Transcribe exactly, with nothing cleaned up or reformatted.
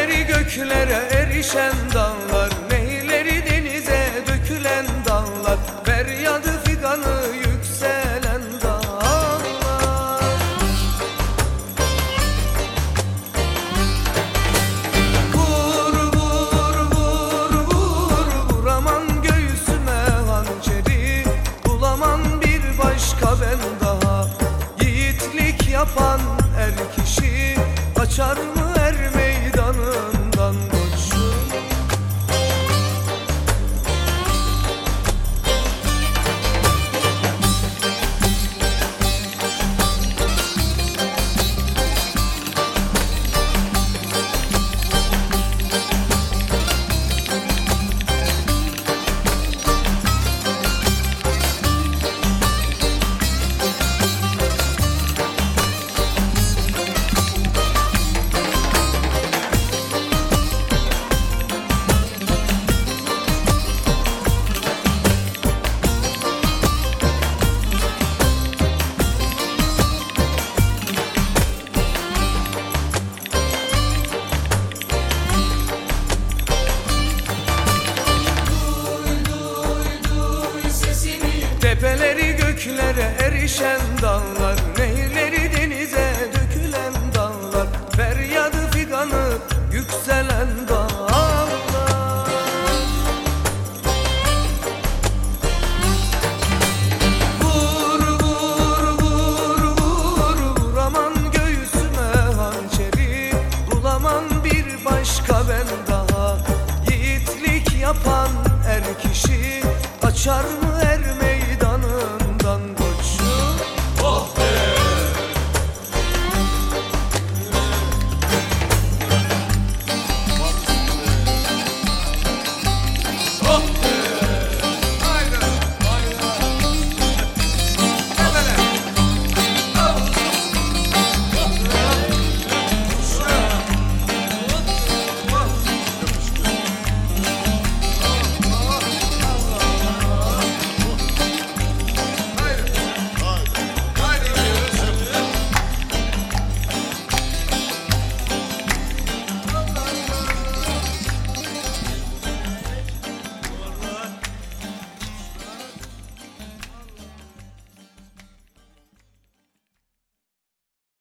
Tepeleri göklere erişen dağlar, nehirleri denize dökülen dağlar, feryadı figanı yükselen dağlar. Vur vur vur vur vur aman göğsüme hançeri, bulamam bir başka ben daha. Yiğitlik yapan er kişi açar mı er meydanından koçum? Tepeleri göklere erişen dağlar, nehirleri denize dökülen dağlar, feryadı figanı yükselen dağlar. Vur vur vur vur vur aman göğsüme hançeri, bulamam bir başka ben daha. Yiğitlik yapan er kişi açar mı